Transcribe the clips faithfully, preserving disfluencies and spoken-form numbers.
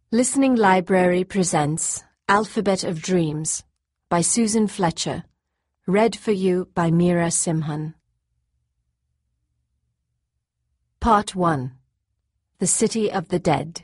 Listening Library presents Alphabet of Dreams by Susan Fletcher, read for you by Meera Simhan. Part one. The City of the Dead.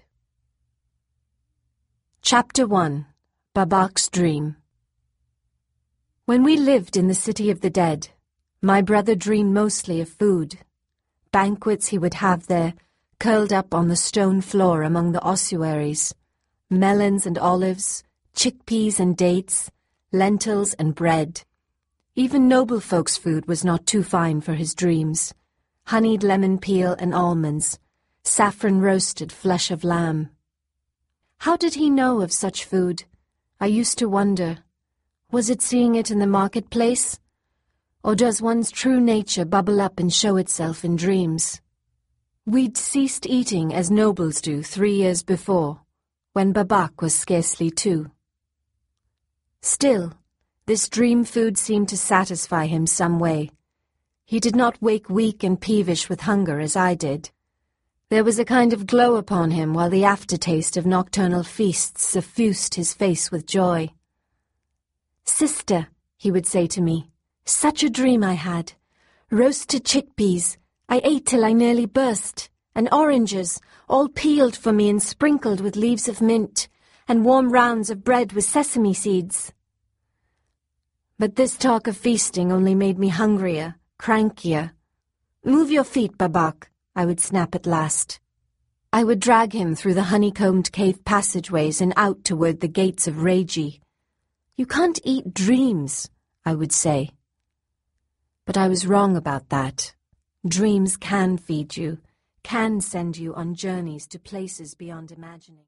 Chapter one. Babak's Dream. When we lived in the City of the Dead, my brother dreamed mostly of food. Banquets he would have there, curled up on the stone floor among the ossuaries, melons and olives, chickpeas and dates, lentils and bread. Even noble folks' food was not too fine for his dreams. Honeyed lemon peel and almonds, saffron roasted flesh of lamb. How did he know of such food? I used to wonder. Was it seeing it in the marketplace? Or does one's true nature bubble up and show itself in dreams? We'd ceased eating as nobles do three years before, when Babak was scarcely two. Still, this dream food seemed to satisfy him some way. He did not wake weak and peevish with hunger as I did. There was a kind of glow upon him while the aftertaste of nocturnal feasts suffused his face with joy. "Sister," he would say to me, "such a dream I had. Roasted chickpeas, I ate till I nearly burst, and oranges, all peeled for me and sprinkled with leaves of mint, and warm rounds of bread with sesame seeds." But this talk of feasting only made me hungrier, crankier. "Move your feet, Babak," I would snap at last. I would drag him through the honeycombed cave passageways and out toward the gates of Reji. "You can't eat dreams," I would say. But I was wrong about that. Dreams can feed you, can send you on journeys to places beyond imagining.